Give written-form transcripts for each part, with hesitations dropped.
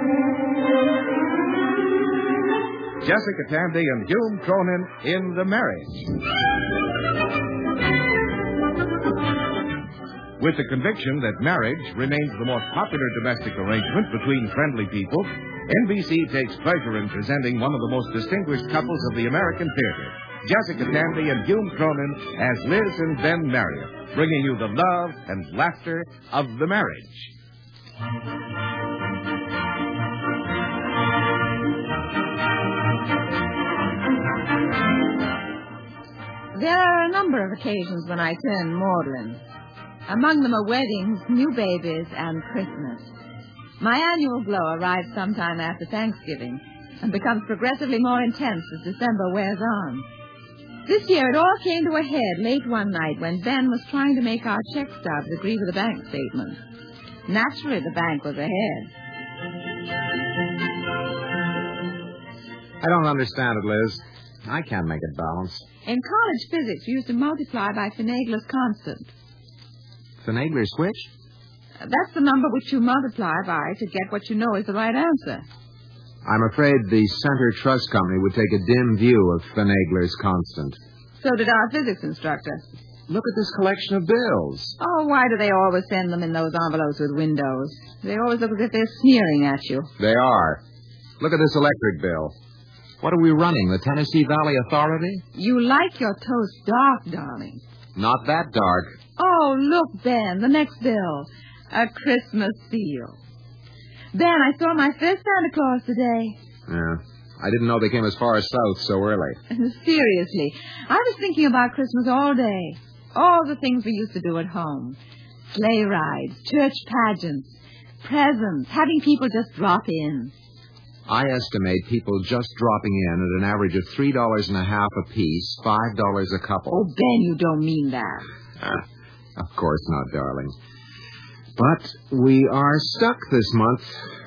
Jessica Tandy and Hume Cronin in The Marriage. With the conviction that marriage remains the most popular domestic arrangement between friendly people, NBC takes pleasure in presenting one of the most distinguished couples of the American theater, Jessica Tandy and Hume Cronin as Liz and Ben Marriott, bringing you the love and laughter of the marriage. There are a number of occasions when I turn maudlin. Among them are weddings, new babies, and Christmas. My annual glow arrives sometime after Thanksgiving and becomes progressively more intense as December wears on. This year it all came to a head late one night when Ben was trying to make our check stubs agree with the bank statement. Naturally, the bank was ahead. I don't understand it, Liz. I can't make it balance. In college physics, you used to multiply by Finagler's constant. Finagler's which? That's the number which you multiply by to get what you know is the right answer. I'm afraid the Center Trust Company would take a dim view of Finagler's constant. So did our physics instructor. Look at this collection of bills. Oh, why do they always send them in those envelopes with windows? They always look as if they're sneering at you. They are. Look at this electric bill. What are we running, the Tennessee Valley Authority? You like your toast dark, darling. Not that dark. Oh, look, Ben, the next bill. A Christmas seal. Ben, I saw my first Santa Claus today. Yeah. I didn't know they came as far as south so early. Seriously. I was thinking about Christmas all day. All the things we used to do at home. Sleigh rides, church pageants, presents, having people just drop in. I estimate people just dropping in at an average of $3.50 apiece, $5 a couple. Oh, Ben, you don't mean that. Of course not, darling. But we are stuck this month.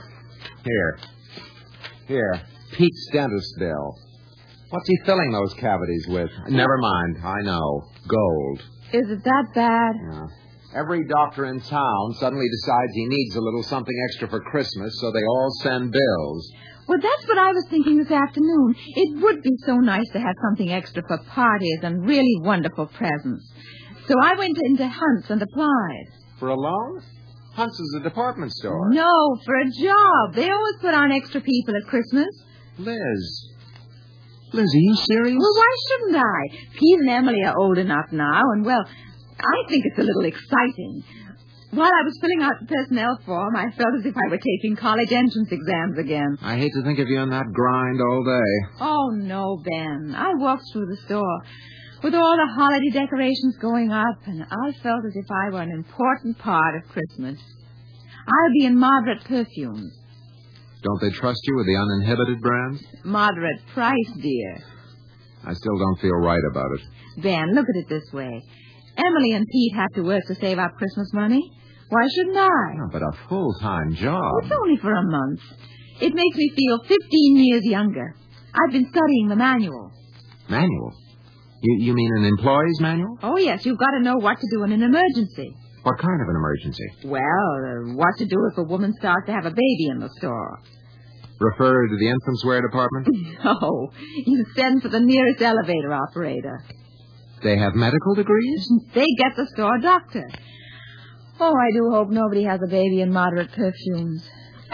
Here. Pete's dentist bill. What's he filling those cavities with? Never mind. I know. Gold. Is it that bad? Yeah. Every doctor in town suddenly decides he needs a little something extra for Christmas, so they all send bills. Well, that's what I was thinking this afternoon. It would be so nice to have something extra for parties and really wonderful presents. So I went into Hunt's and applied. For a loan? Hunt's is a department store. No, for a job. They always put on extra people at Christmas. Liz, are you serious? Well, why shouldn't I? Pete and Emily are old enough now, and, well, I think it's a little exciting. While I was filling out the personnel form, I felt as if I were taking college entrance exams again. I hate to think of you in that grind all day. Oh, no, Ben. I walked through the store with all the holiday decorations going up, and I felt as if I were an important part of Christmas. I'll be in moderate perfumes. Don't they trust you with the uninhibited brand? Moderate price, dear. I still don't feel right about it. Ben, look at it this way. Emily and Pete have to work to save up Christmas money. Why shouldn't I? Yeah, but a full-time job. It's only for a month. It makes me feel 15 years younger. I've been studying the manual. Manual? You mean an employee's manual? Oh, yes. You've got to know what to do in an emergency. What kind of an emergency? Well, what to do if a woman starts to have a baby in the store. Refer to the infants' wear department? No. You send for the nearest elevator operator. They have medical degrees? They get the store doctor. Oh, I do hope nobody has a baby in moderate perfumes.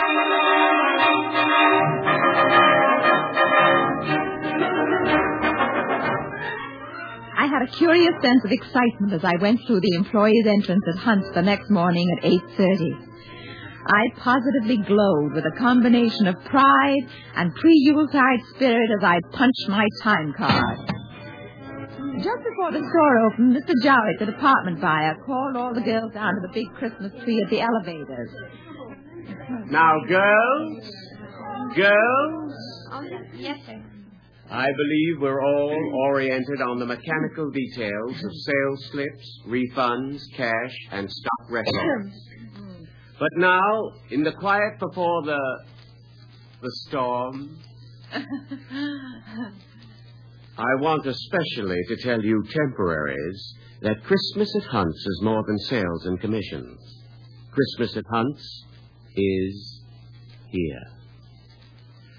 I had a curious sense of excitement as I went through the employees' entrance at Hunt's the next morning at 8:30. I positively glowed with a combination of pride and pre-Yuletide spirit as I punched my time card. Just before the store opened, Mr. Jowett, the department buyer, called all the girls down to the big Christmas tree at the elevators. Now, girls. Oh, yes, sir. I believe we're all oriented on the mechanical details of sales slips, refunds, cash, and stock records. But now, in the quiet before the storm, I want especially to tell you temporaries that Christmas at Hunt's is more than sales and commissions. Christmas at Hunt's is here.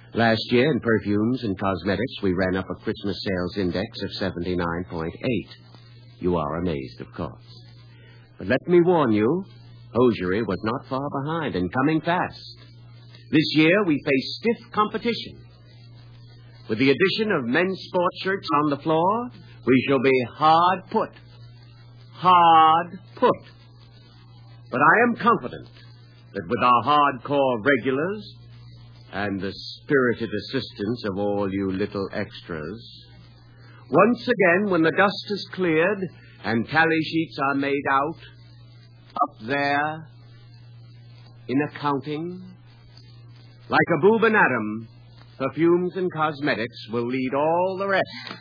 Last year, in perfumes and cosmetics, we ran up a Christmas sales index of 79.8. You are amazed, of course. But let me warn you, hosiery was not far behind and coming fast. This year, we face stiff competition. With the addition of men's sports shirts on the floor, we shall be hard put. Hard put. But I am confident that with our hardcore regulars and the spirited assistance of all you little extras, once again, when the dust is cleared and tally sheets are made out, up there in accounting, like a boob and Adam, perfumes and cosmetics will lead all the rest.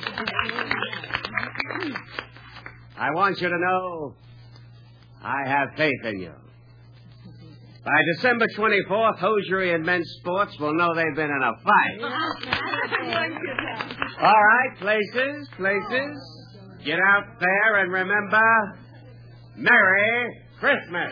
I want you to know I have faith in you. By December 24th, hosiery and men's sports will know they've been in a fight. All right, places. Get out there and remember, Merry Christmas.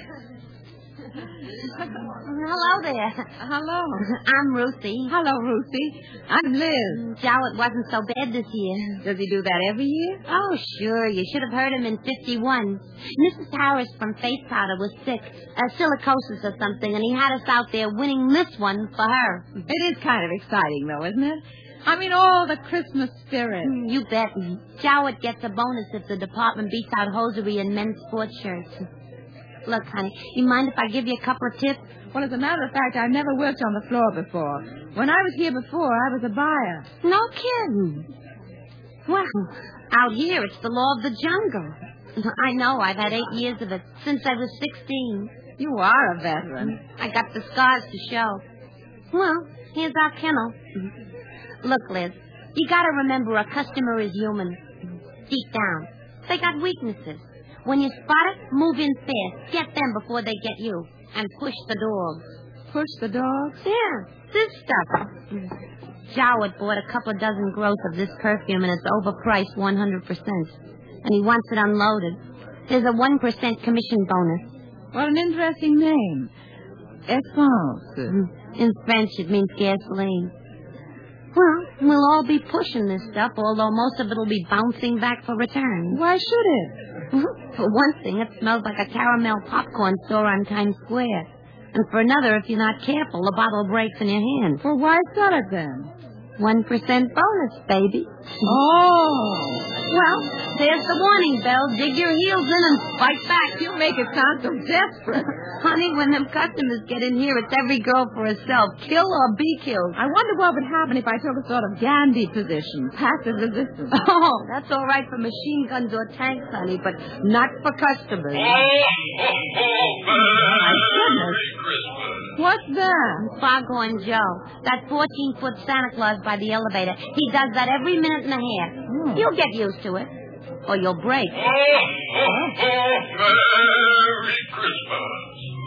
Hello there. Hello. I'm Ruthie. Hello, Ruthie. I'm Liz. Jowett wasn't so bad this year. Does he do that every year? Oh, sure. You should have heard him in 51. Mrs. Harris from Face Powder was sick, silicosis or something, and he had us out there winning this one for her. It is kind of exciting, though, isn't it? I mean, all the Christmas spirit. You bet. Jowett gets a bonus if the department beats out hosiery and men's sports shirts. Look, honey, you mind if I give you a couple of tips? Well, as a matter of fact, I've never worked on the floor before. When I was here before, I was a buyer. No kidding. Well, out here, it's the law of the jungle. I know. I've had 8 years of it, since I was 16. You are a veteran. I got the scars to show. Well, here's our kennel. Look, Liz, you got to remember a customer is human. Deep down. They got weaknesses. When you spot it, move in fast. Get them before they get you. And push the dogs. Push the dogs? Yeah, this stuff. Jowett bought a couple of dozen gross of this perfume, and it's overpriced 100%. And he wants it unloaded. There's a 1% commission bonus. What an interesting name. Essence. In French, it means gasoline. Well, we'll all be pushing this stuff, although most of it will be bouncing back for return. Why should it? For one thing, it smells like a caramel popcorn store on Times Square. And for another, if you're not careful, the bottle breaks in your hand. Well, why sell it then? 1% bonus, baby. Oh. Well, there's the warning bell. Dig your heels in and fight back. You make it sound so desperate. Honey, when them customers get in here, it's every girl for herself. Kill or be killed. I wonder what would happen if I took a sort of Gandhi position, passive resistance. Oh, that's all right for machine guns or tanks, honey, but not for customers. What's that? Foghorn Joe. That 14-foot Santa Claus by the elevator. He does that every minute and a half. You'll get used to it. Or you'll break. Merry Christmas.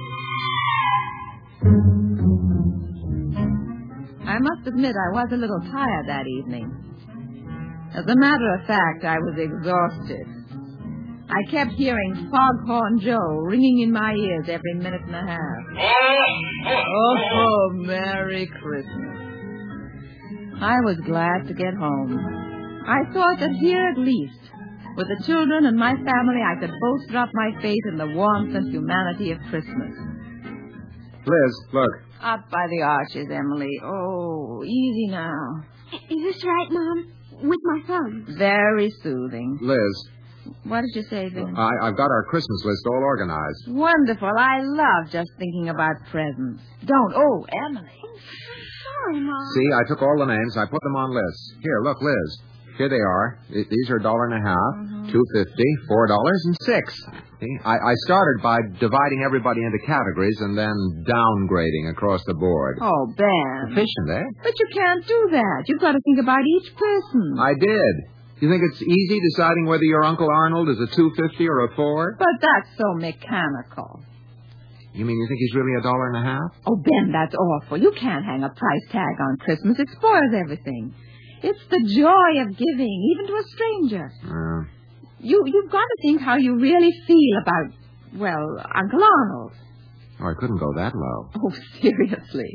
I must admit I was a little tired that evening. As a matter of fact, I was exhausted. I kept hearing Foghorn Joe ringing in my ears every minute and a half. Oh, Merry Christmas. I was glad to get home. I thought that here at least, with the children and my family, I could bolster up my faith in the warmth and humanity of Christmas. Liz, look. Up by the arches, Emily. Oh, easy now. Is this right, Mom? With my thumb? Very soothing. Liz. What did you say, Vin? I've got our Christmas list all organized. Wonderful. I love just thinking about presents. Don't. Oh, Emily. Sorry, Mom. See, I took all the names. I put them on lists. Here, look, Liz. Here they are. These are $1.50, $2.50, $4, and $6. See? I started by dividing everybody into categories and then downgrading across the board. Oh, Ben. Efficient, eh? But you can't do that. You've got to think about each person. I did. You think it's easy deciding whether your Uncle Arnold is a $2.50 or a $4? But that's so mechanical. You mean you think he's really $1.50? Oh, Ben, that's awful. You can't hang a price tag on Christmas. It spoils everything. It's the joy of giving, even to a stranger. You've got to think how you really feel about, well, Uncle Arnold. Oh, I couldn't go that low. Oh, seriously.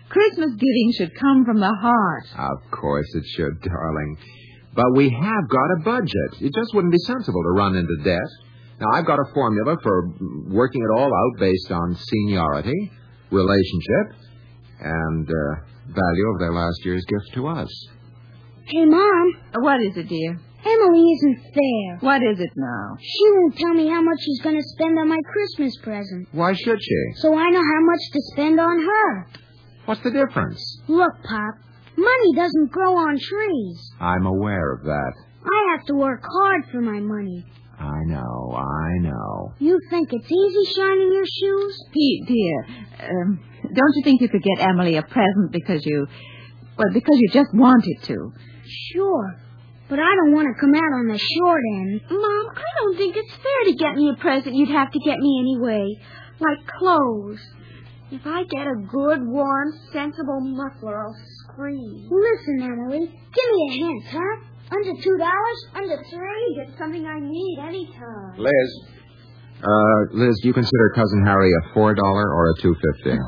Christmas giving should come from the heart. Of course it should, darling. But we have got a budget. It just wouldn't be sensible to run into debt. Now, I've got a formula for working it all out based on seniority, relationship, and value of their last year's gift to us. Hey, Mom. What is it, dear? Emily isn't fair. What is it now? She won't tell me how much she's going to spend on my Christmas present. Why should she? So I know how much to spend on her. What's the difference? Look, Pop, money doesn't grow on trees. I'm aware of that. I have to work hard for my money. I know. You think it's easy shining your shoes? Pete, dear, don't you think you could get Emily a present because you just wanted to? Sure. But I don't want to come out on the short end. Mom, I don't think it's fair to get me a present you'd have to get me anyway. Like clothes. If I get a good, warm, sensible muffler, I'll scream. Listen, Emily, give me a hint, huh? Under $2? Under $3? Get something I need anytime. Liz, do you consider Cousin Harry a $4 or a $2.50?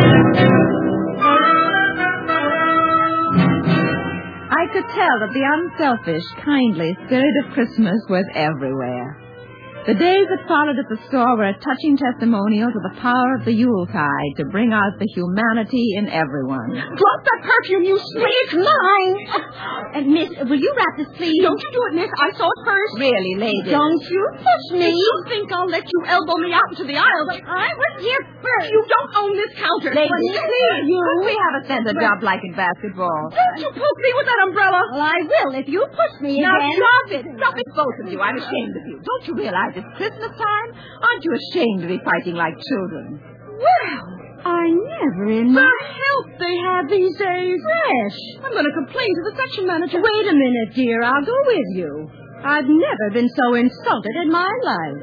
I could tell that the unselfish, kindly spirit of Christmas was everywhere. The days that followed at the store were a touching testimonial to the power of the Yuletide to bring out the humanity in everyone. Drop that perfume, you sweet! It's mine! And, Miss, will you wrap this, please? Don't you do it, Miss. I saw it first. Really, lady? Don't you push me. You think I'll let you elbow me out into the aisle, but I was here first. You don't own this counter. Lady, please. We have a sense of job like in basketball. Don't you poke me with that umbrella. Well, I will if you push me Now, again. stop it. Stop it, both of you. I'm ashamed of you. Don't you realize it's Christmas time? Aren't you ashamed to be fighting like children? Well, I never in my help they have these days. Fresh. I'm going to complain to the section manager. Wait a minute, dear. I'll go with you. I've never been so insulted in my life.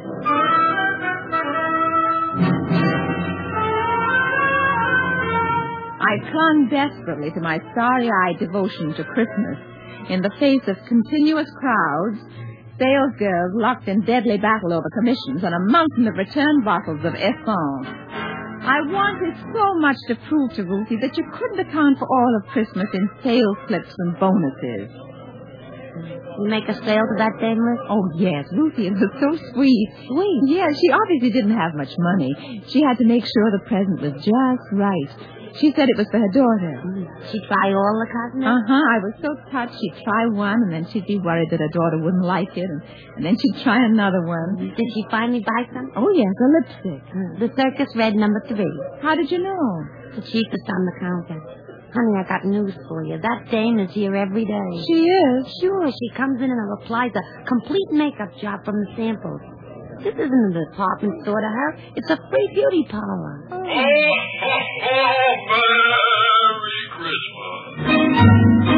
I clung desperately to my starry-eyed devotion to Christmas in the face of continuous crowds, sales girls locked in deadly battle over commissions, and a mountain of return bottles of Essence. I wanted so much to prove to Ruthie that you couldn't account for all of Christmas in sales slips and bonuses. You make a sale to that dame, Liz? Oh, yes. Ruthie, it was so sweet. Sweet? Yeah, she obviously didn't have much money. She had to make sure the present was just right. She said it was for her daughter. She'd try all the cosmetics? Uh-huh. I was so touched. She'd try one, and then she'd be worried that her daughter wouldn't like it, and then she'd try another one. Did she finally buy some? Oh, yes, a lipstick. The Circus Red number 3. How did you know? The cheapest on the counter. Honey, I got news for you. That dame is here every day. She is? Sure, she comes in and applies a complete makeup job from the samples. This isn't a department store to her. It's a free beauty parlor. Oh, Merry Christmas.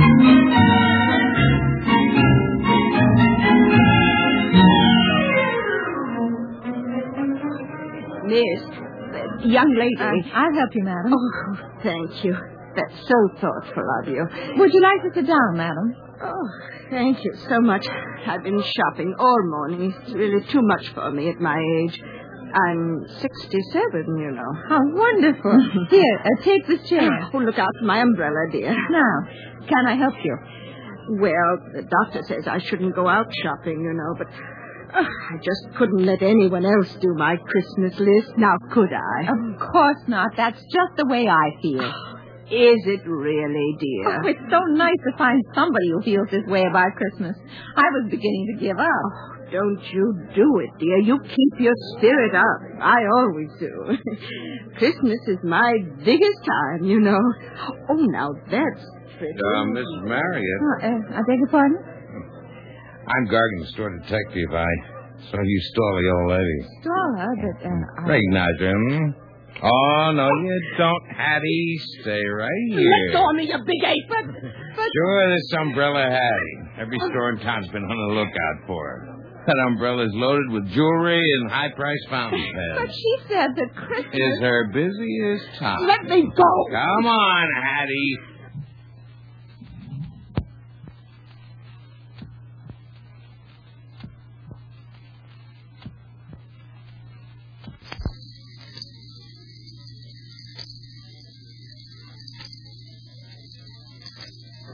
Miss, young lady. I'll help you, madam. Oh, thank you. That's so thoughtful of you. Would you like to sit down, madam? Oh, thank you so much. I've been shopping all morning. It's really too much for me at my age. I'm 67, you know. How wonderful. Here, take this chair. Oh, look out for my umbrella, dear. Now, can I help you? Well, the doctor says I shouldn't go out shopping, you know, but I just couldn't let anyone else do my Christmas list. Now, could I? Of course not. That's just the way I feel. Is it really, dear? Oh, it's so nice to find somebody who feels this way about Christmas. I was beginning to give up. Oh, don't you do it, dear. You keep your spirit up. I always do. Christmas is my biggest time, you know. Oh, now that's pretty. Mrs. Marriott. I beg your pardon? I'm Gargan, store detective. I saw you stole the old lady. Stole her, but... Recognize her, hmm? Oh, no, you don't, Hattie. Stay right here. Let go of me, you big ape. But... Sure, this umbrella Hattie. Every store in town's been on the lookout for her. That umbrella's loaded with jewelry and high-priced fountain pens. But she said that Christmas... Is her busiest time. Let me go. Come on, Hattie.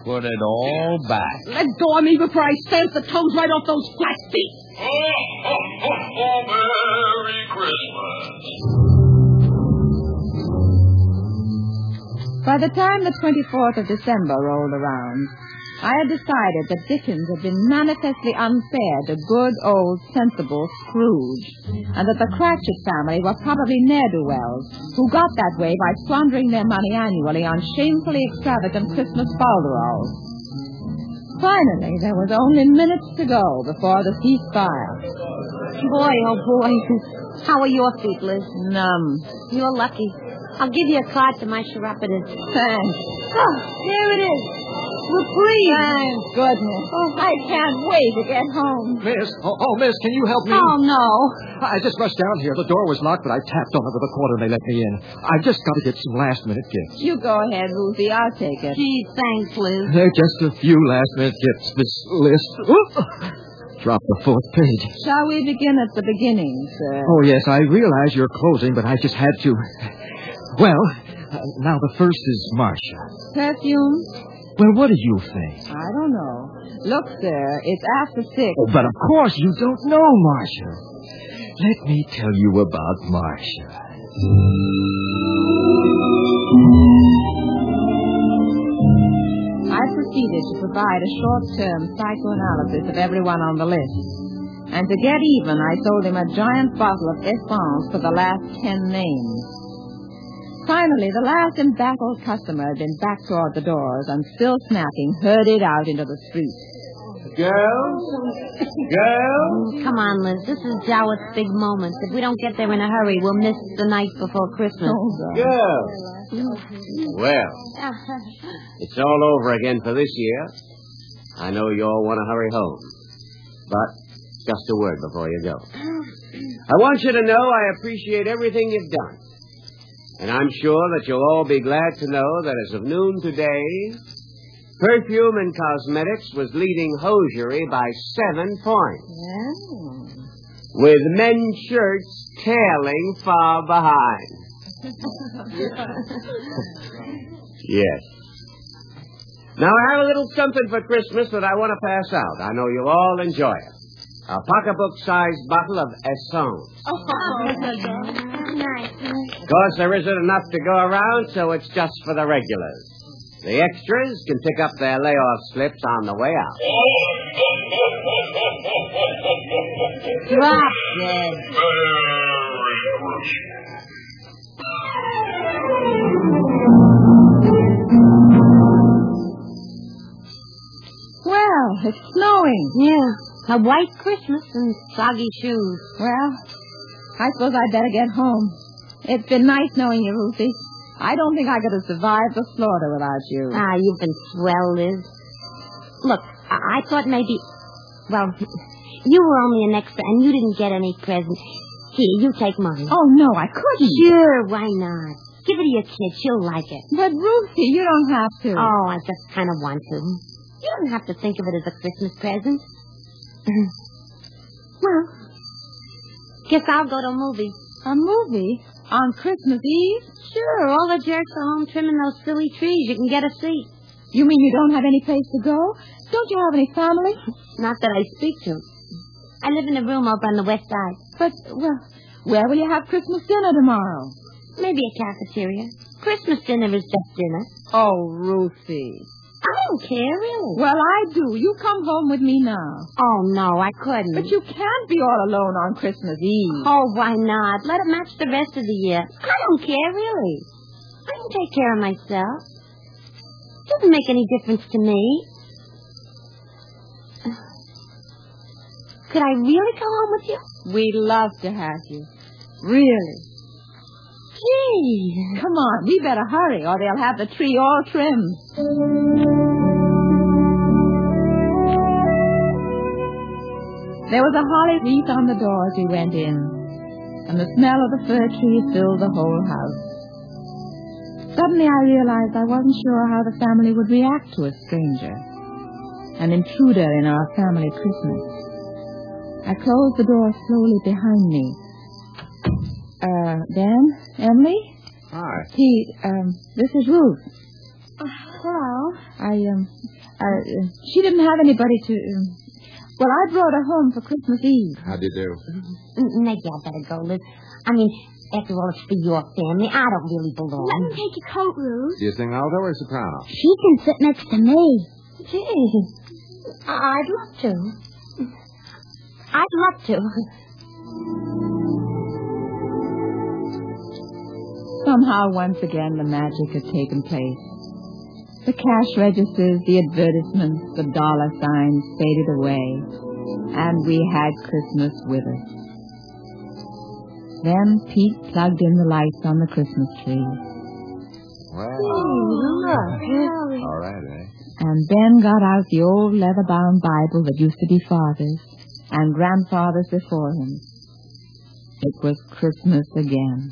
put it all back. Let go of me before I stamp the toes right off those flat feet. Merry Christmas. By the time the 24th of December rolled around, I had decided that Dickens had been manifestly unfair to good, old, sensible Scrooge, and that the Cratchit family were probably ne'er-do-wells who got that way by squandering their money annually on shamefully extravagant Christmas falderols. Finally, there was only minutes to go before the ceasefire. Boy, oh boy. How are your feet, Liz? Numb. You're lucky. I'll give you a card to my chiropodist. Thanks. Oh, there it is. We're free. Thank goodness. Oh, I can't wait to get home. Miss, miss, can you help me? Oh, no. I just rushed down here. The door was locked, but I tapped on it with a quarter and they let me in. I've just got to get some last-minute gifts. You go ahead, Ruthie. I'll take it. Gee, thanks, Liz. They're just a few last-minute gifts. This list... Drop the fourth page. Shall we begin at the beginning, sir? Oh, yes, I realize you're closing, but I just had to. Well, now the first is Marcia. Perfume? Well, what do you think? I don't know. Look, sir, it's after 6. Oh, but of course you don't know Marcia. Let me tell you about Marcia. I proceeded to provide a short-term psychoanalysis of everyone on the list. And to get even, I sold him a giant bottle of Essence for the last 10 names. Finally, the last embattled customer had been back toward the doors and, still snapping, herded out into the street. Girls? Girls? Come on, Liz. This is Jowett's big moment. If we don't get there in a hurry, we'll miss the night before Christmas. Girls? Well, it's all over again for this year. I know you all want to hurry home. But just a word before you go. I want you to know I appreciate everything you've done. And I'm sure that you'll all be glad to know that as of noon today, Perfume and Cosmetics was leading hosiery by 7 points. Yeah. With men's shirts tailing far behind. Yes. Now, I have a little something for Christmas that I want to pass out. I know you'll all enjoy it. A pocketbook-sized bottle of Essence. Nice. Of course, there isn't enough to go around, so it's just for the regulars. The extras can pick up their layoff slips on the way out. Drop dead. Merry Christmas. Well, it's snowing. Yeah. A white Christmas and soggy shoes. Well, I suppose I'd better get home. It's been nice knowing you, Ruthie. I don't think I could have survived the Florida without you. Ah, you've been swell, Liz. Look, I thought maybe... Well, you were only an extra and you didn't get any present. Here, you take mine. Oh, no, I couldn't. Sure, why not? Give it to your kid. She'll like it. But, Ruthie, you don't have to. Oh, I just kind of want to. You don't have to think of it as a Christmas present. Well, guess I'll go to a movie. A movie? On Christmas Eve? Sure, all the jerks are home trimming those silly trees. You can get a seat. You mean you don't have any place to go? Don't you have any family? Not that I speak to. I live in a room over on the west side. But, well, where will you have Christmas dinner tomorrow? Maybe a cafeteria. Christmas dinner is just dinner. Oh, Ruthie. I don't care, really. Well, I do. You come home with me now. Oh, no, I couldn't. But you can't be all alone on Christmas Eve. Oh, why not? Let it match the rest of the year. I don't care, really. I can take care of myself. It doesn't make any difference to me. Could I really come home with you? We'd love to have you. Really. Gee. Come on, we better hurry, or they'll have the tree all trimmed. There was a holly wreath on the door as we went in, and the smell of the fir tree filled the whole house. Suddenly I realized I wasn't sure how the family would react to a stranger, an intruder in our family Christmas. I closed the door slowly behind me. Ben? Emily? Hi. Pete, this is Ruth. Hello. She didn't have anybody to... Well, I brought her home for Christmas Eve. How'd you do? Maybe I better go, Liz. I mean, after all, it's for your family. I don't really belong. Let me take your coat, Ruth. Do you sing alto or soprano? She can sit next to me. Gee, I'd love to. Somehow, once again, the magic had taken place. The cash registers, the advertisements, the dollar signs faded away, and we had Christmas with us. Then Pete plugged in the lights on the Christmas tree. Well, Look. all right, eh? And Ben got out the old leather-bound Bible that used to be Father's and Grandfather's before him. It was Christmas again.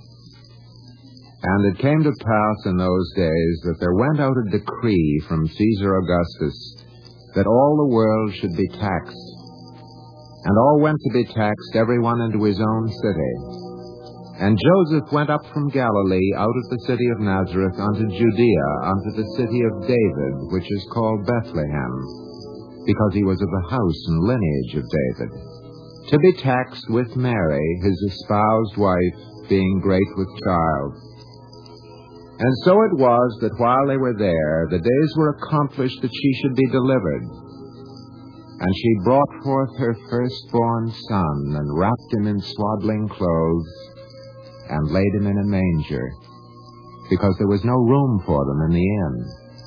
And it came to pass in those days that there went out a decree from Caesar Augustus that all the world should be taxed. And all went to be taxed, everyone into his own city. And Joseph went up from Galilee out of the city of Nazareth unto Judea, unto the city of David, which is called Bethlehem, because he was of the house and lineage of David, to be taxed with Mary, his espoused wife, being great with child. And so it was that while they were there, the days were accomplished that she should be delivered. And she brought forth her firstborn son, and wrapped him in swaddling clothes, and laid him in a manger, because there was no room for them in the inn.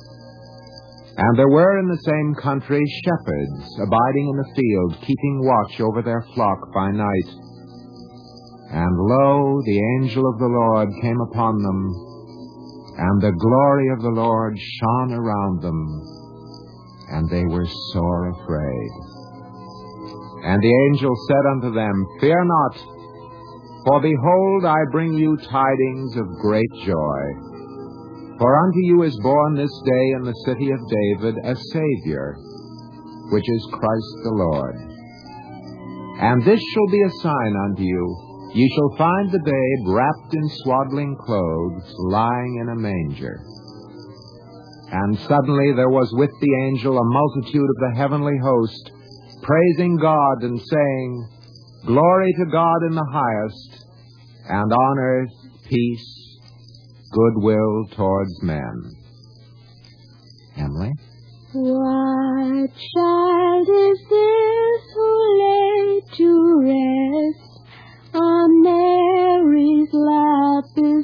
And there were in the same country shepherds, abiding in the field, keeping watch over their flock by night. And lo, the angel of the Lord came upon them, and the glory of the Lord shone around them, and they were sore afraid. And the angel said unto them, Fear not, for behold, I bring you tidings of great joy. For unto you is born this day in the city of David a Savior, which is Christ the Lord. And this shall be a sign unto you. Ye shall find the babe wrapped in swaddling clothes, lying in a manger. And suddenly there was with the angel a multitude of the heavenly host, praising God and saying, Glory to God in the highest, and on earth peace, goodwill towards men. Emily? What child is this who lay to rest on Mary's lap is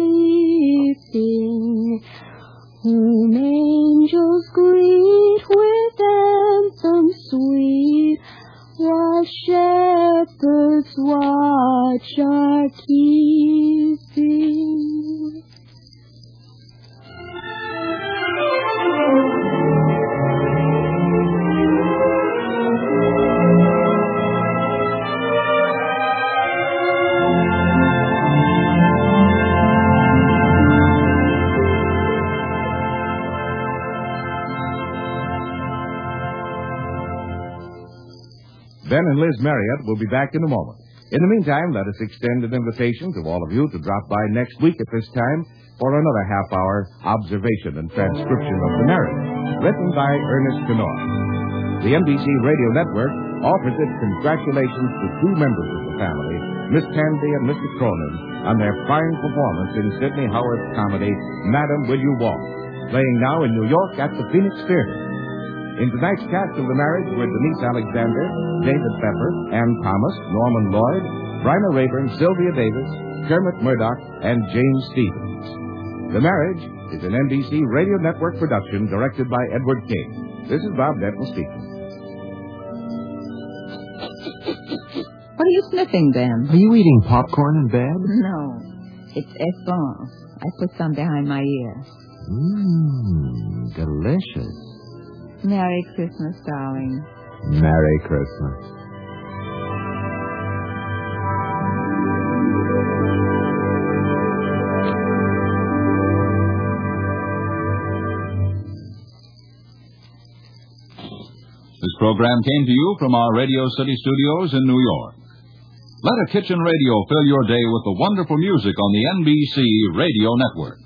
sleeping, whom angels greet with anthems sweet, while shepherds watch are keeping. Ben and Liz Marriott will be back in a moment. In the meantime, let us extend an invitation to all of you to drop by next week at this time for another half-hour observation and transcription of The Marriage, written by Ernest Kenoy. The NBC Radio Network offers its congratulations to two members of the family, Miss Candy and Mr. Cronin, on their fine performance in Sidney Howard's comedy, Madam, Will You Walk, playing now in New York at the Phoenix Theater. In tonight's cast of The Marriage were Denise Alexander, David Pepper, Ann Thomas, Norman Lloyd, Bryna Rayburn, Sylvia Davis, Kermit Murdoch, and James Stevens. The Marriage is an NBC Radio Network production directed by Edward King. This is Bob Denton speaking. What are you sniffing, Ben? Are you eating popcorn in bed? No, it's Essence. I put some behind my ear. Delicious. Merry Christmas, darling. Merry Christmas. This program came to you from our Radio City studios in New York. Let a kitchen radio fill your day with the wonderful music on the NBC Radio Network.